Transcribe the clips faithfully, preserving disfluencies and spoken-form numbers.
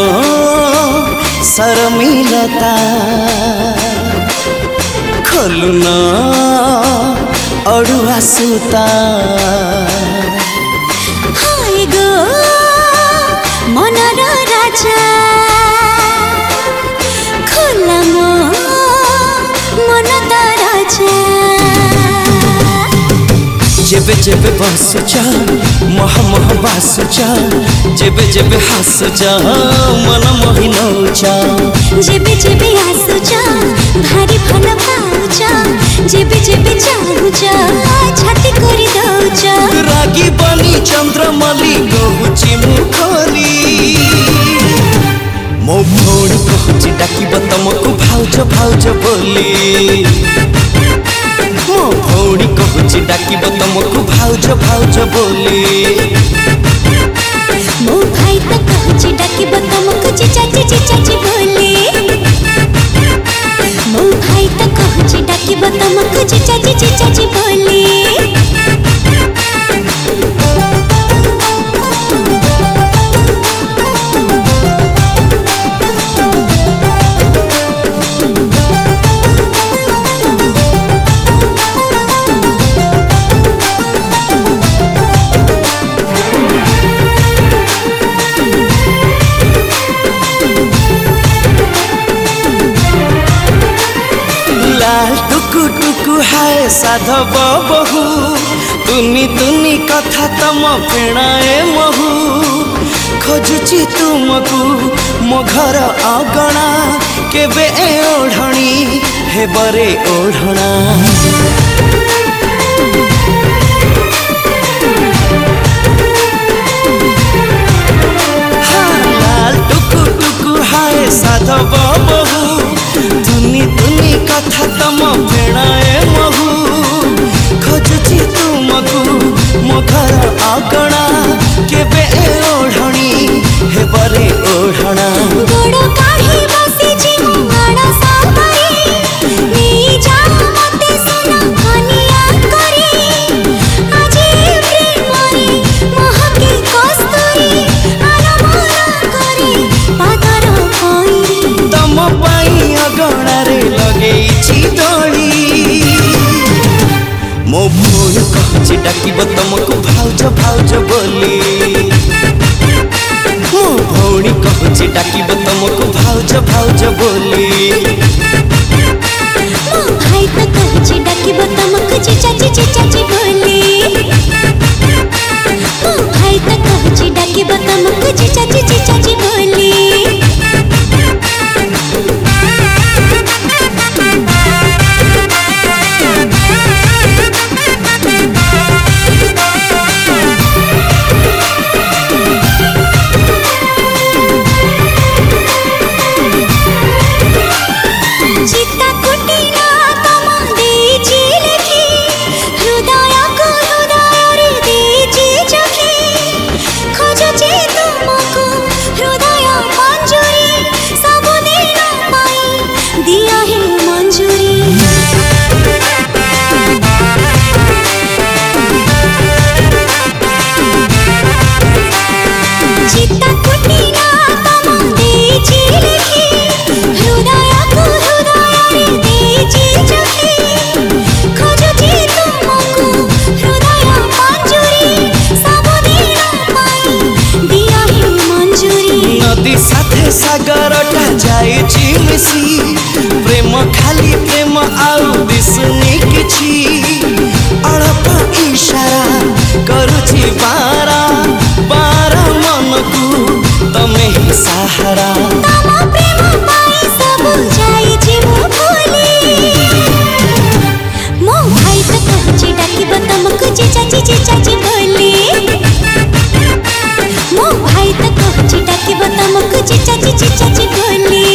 शर्मिलता खोलुन अड़ुआ सूता हाय गो मनर राजा खोला मो मन दरजा जेबे जेबे बसुच मह मह बासुच जेबे जेबे हसुच मन मोहि नौच जेबे जेबे आसुच भारी भल पाउच जेबे जेबे चाहुच छाती करि दउच रागी बनी चंद्रमली कहूची मुखली मो भौणी कहूची डाकिब तमको भाउज भाउज बोली मो भौणी कहूची डाकिब तमको भाउज भाउज बोली मो भाई त कहूची डाकिब तमको चिचाची चिचाची बोली मो भाई त कहूची डाकिब तमको चिचाची चिचाची बोली टुकु टुकु हाय साधव बहु तुनी तुनी कथा तम फेणाए महु खोजुची तुमको मो घर अगणा केबे ए ओढ़णी हेबरे ओढ़णा हाँ लाल टुकु टुकु हाय साधव बहु तुनी तुनी कथा तम फेणाए महु खोजुची तुमको मो घर अगणा केबे ए ओढ़णी हेबरे ओढ़णा गोड़ काढ़ी बसी जी मुंगण सावरी नी जा मते सुना कनिया करी आजी प्रेमरी महकी कस्तूरी आरमना करी पादर कोई तम पाई अगणा रे लगेइछि दड़ी मो भौणी कहूची डाकिब तमको भाउज भाउज बोली मो भौणी कहूची डाकिब तमको भाउज भाउज बोली मो भाई त कहूची डाकिब तमको चिचाची चिचाची बोली मो भाई त कहूची डाकिब तमको चिचाची चिचाची बोली चित्ता कुटीना तम देजी लेखी हृदय को हृदय रे देजी जखी खोजुची तुमको हृदय मंजूरी सब दिन पाई दिया है मंजूरी चित्ता कुटीना तम देजी लेखी हृदय को हृदय रे देजी जखी खोजुची तुमको हृदय मंजूरी सब दिन पाई दिया है मंजूरी नदी साथे सागर टा जाइछि मिसी प्रेम खाली प्रेम आउ दिसुनी किछि अड़प इशारा करुछि बारा बारा मनकु तमे ही सहारा तम प्रेम पाई सब जाइछि मो भूली मो भाई त कहूची डाकिब तमको चिचाची चिचाची बोली मो भाई त कहूची डाकिब तमको चिचाची चिचाची बोली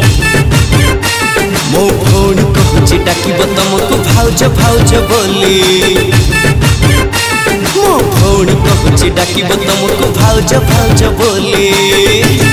मो भौणी कहूची डाकिब तमको भाउज भाउज बोली मो भौणी कहूची डाकिब तमको भाउज भाउज बोली।